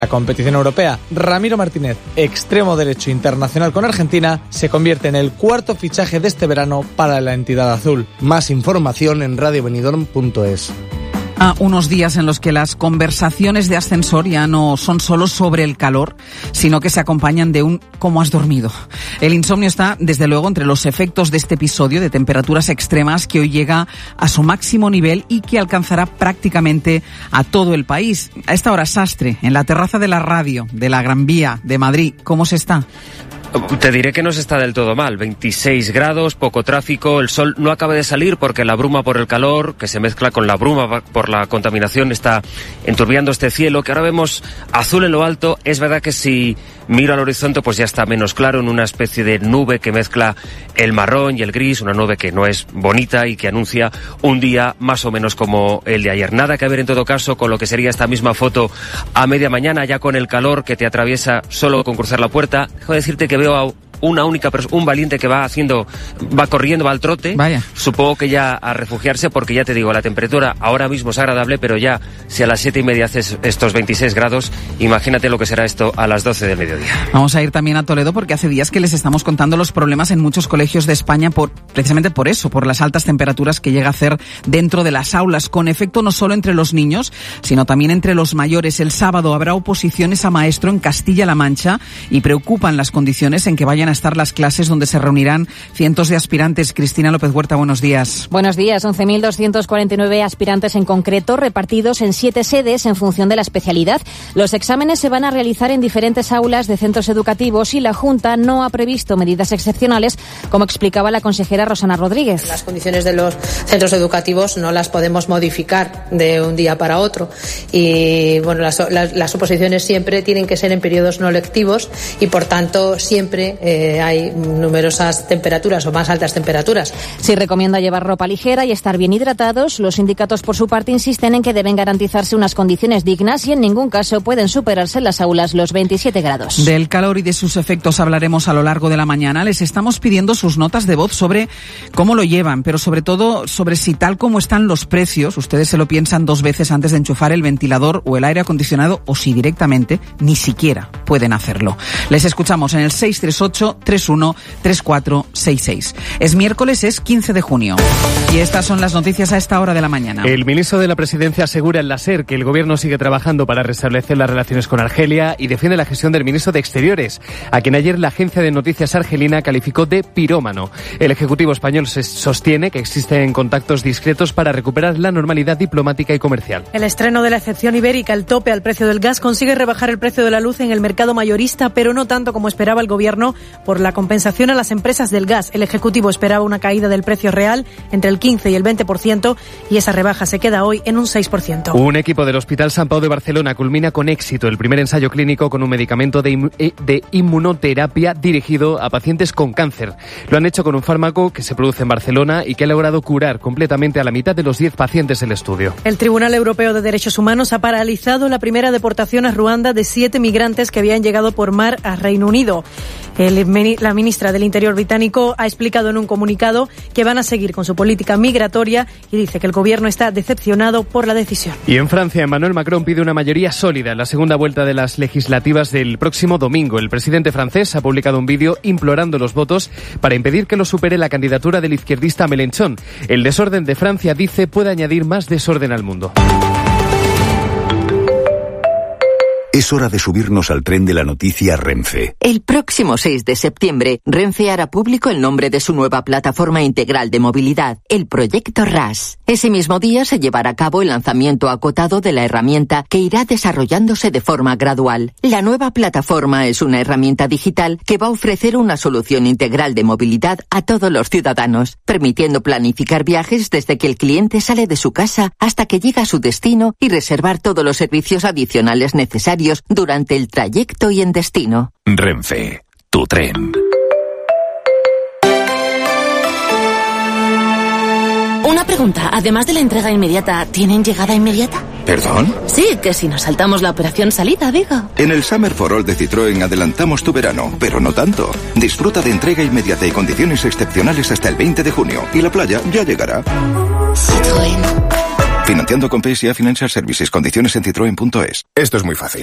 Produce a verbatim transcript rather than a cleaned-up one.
La competición europea, Ramiro Martínez, extremo derecho internacional con Argentina, se convierte en el cuarto fichaje de este verano para la entidad azul. Más información en radio benidorm punto es. A unos días en los que las conversaciones de ascensor ya no son solo sobre el calor, sino que se acompañan de un ¿cómo has dormido? El insomnio está, desde luego, entre los efectos de este episodio de temperaturas extremas que hoy llega a su máximo nivel y que alcanzará prácticamente a todo el país. A esta hora, Sastre, en la terraza de la radio de la Gran Vía de Madrid, ¿cómo se está? Te diré que no se está del todo mal. veintiséis grados, poco tráfico, el sol no acaba de salir porque la bruma por el calor, que se mezcla con la bruma por la contaminación, está enturbiando este cielo, que ahora vemos azul en lo alto. Es verdad que si miro al horizonte pues ya está menos claro, en una especie de nube que mezcla el marrón y el gris, una nube que no es bonita y que anuncia un día más o menos como el de ayer. Nada que ver en todo caso con lo que sería esta misma foto a media mañana, ya con el calor que te atraviesa solo con cruzar la puerta. Dejo de decirte que veo a una única persona, un valiente que va haciendo, va corriendo, va al trote. Vaya. Supongo que ya a refugiarse, porque ya te digo, la temperatura ahora mismo es agradable, pero ya si a las siete y media haces estos veintiséis grados, imagínate lo que será esto a las doce del mediodía. Vamos a ir también a Toledo porque hace días que les estamos contando los problemas en muchos colegios de España por, precisamente por eso, por las altas temperaturas que llega a hacer dentro de las aulas, con efecto no solo entre los niños, sino también entre los mayores. El sábado habrá oposiciones a maestro en Castilla-La Mancha y preocupan las condiciones en que vayan a estar las clases donde se reunirán cientos de aspirantes. Cristina López Huerta, buenos días. Buenos días. once mil doscientos cuarenta y nueve aspirantes en concreto, repartidos en siete sedes en función de la especialidad. Los exámenes se van a realizar en diferentes aulas de centros educativos y la Junta no ha previsto medidas excepcionales, como explicaba la consejera Rosana Rodríguez. Las condiciones de los centros educativos no las podemos modificar de un día para otro y bueno, las, las, las oposiciones siempre tienen que ser en periodos no lectivos y por tanto siempre eh, hay numerosas temperaturas o más altas temperaturas. Sí recomienda llevar ropa ligera y estar bien hidratados. Los sindicatos, por su parte, insisten en que deben garantizarse unas condiciones dignas y en ningún caso pueden superarse en las aulas los veintisiete grados. Del calor y de sus efectos hablaremos a lo largo de la mañana. Les estamos pidiendo sus notas de voz sobre cómo lo llevan, pero sobre todo sobre si tal como están los precios, ustedes se lo piensan dos veces antes de enchufar el ventilador o el aire acondicionado o si directamente ni siquiera pueden hacerlo. Les escuchamos en el seis tres ocho, tres uno tres cuatro seis seis. Es miércoles, es quince de junio. Y estas son las noticias a esta hora de la mañana. El ministro de la Presidencia asegura en la SER que el gobierno sigue trabajando para restablecer las relaciones con Argelia y defiende la gestión del ministro de Exteriores, a quien ayer la agencia de noticias argelina calificó de pirómano. El Ejecutivo español se sostiene que existen contactos discretos para recuperar la normalidad diplomática y comercial. El estreno de la excepción ibérica, el tope al precio del gas, consigue rebajar el precio de la luz en el mercado mayorista, pero no tanto como esperaba el gobierno por la compensación a las empresas del gas. El Ejecutivo esperaba una caída del precio real entre el quince y el veinte por ciento y esa rebaja se queda hoy en un seis por ciento. Un equipo del Hospital Sant Pau de Barcelona culmina con éxito el primer ensayo clínico con un medicamento de, im- de inmunoterapia dirigido a pacientes con cáncer. Lo han hecho con un fármaco que se produce en Barcelona y que ha logrado curar completamente a la mitad de los diez pacientes del estudio. El Tribunal Europeo de Derechos Humanos ha paralizado la primera deportación a Ruanda de siete migrantes que habían llegado por mar a Reino Unido. El, la ministra del Interior británico ha explicado en un comunicado que van a seguir con su política migratoria y dice que el gobierno está decepcionado por la decisión. Y en Francia, Emmanuel Macron pide una mayoría sólida en la segunda vuelta de las legislativas del próximo domingo. El presidente francés ha publicado un vídeo implorando los votos para impedir que lo supere la candidatura del izquierdista Mélenchon. El desorden de Francia, dice, puede añadir más desorden al mundo. Es hora de subirnos al tren de la noticia Renfe. El próximo seis de septiembre, Renfe hará público el nombre de su nueva plataforma integral de movilidad, el proyecto R A S. Ese mismo día se llevará a cabo el lanzamiento acotado de la herramienta que irá desarrollándose de forma gradual. La nueva plataforma es una herramienta digital que va a ofrecer una solución integral de movilidad a todos los ciudadanos, permitiendo planificar viajes desde que el cliente sale de su casa hasta que llega a su destino y reservar todos los servicios adicionales necesarios durante el trayecto y en destino. Renfe, tu tren. Una pregunta, además de la entrega inmediata, ¿tienen llegada inmediata? ¿Perdón? Sí, que si nos saltamos la operación salida, digo. En el Summer for All de Citroën adelantamos tu verano, pero no tanto. Disfruta de entrega inmediata y condiciones excepcionales hasta el veinte de junio. Y la playa ya llegará. Citroën. Financiando con P S A Financial Services. Condiciones en citroen punto es. Esto es muy fácil.